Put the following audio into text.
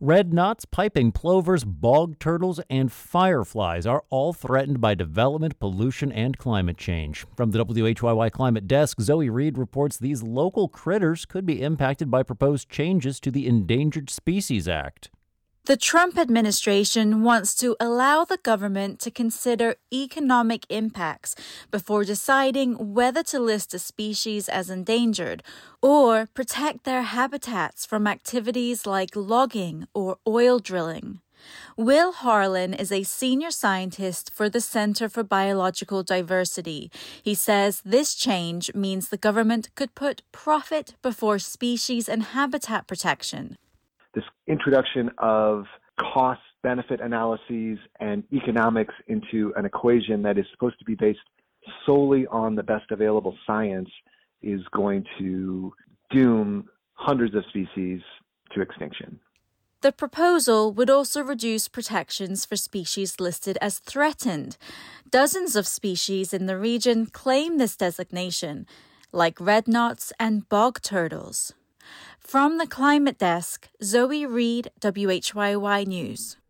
Red knots, piping plovers, bog turtles, and fireflies are all threatened by development, pollution, and climate change. From the WHYY Climate Desk, Zoe Reed reports these local critters could be impacted by proposed changes to the Endangered Species Act. The Trump administration wants to allow the government to consider economic impacts before deciding whether to list a species as endangered or protect their habitats from activities like logging or oil drilling. Will Harlan is a senior scientist for the Center for Biological Diversity. He says this change means the government could put profit before species and habitat protection. This introduction of cost-benefit analyses and economics into an equation that is supposed to be based solely on the best available science is going to doom hundreds of species to extinction. The proposal would also reduce protections for species listed as threatened. Dozens of species in the region claim this designation, like red knots and bog turtles. From the Climate Desk, Zoe Reed, WHYY News.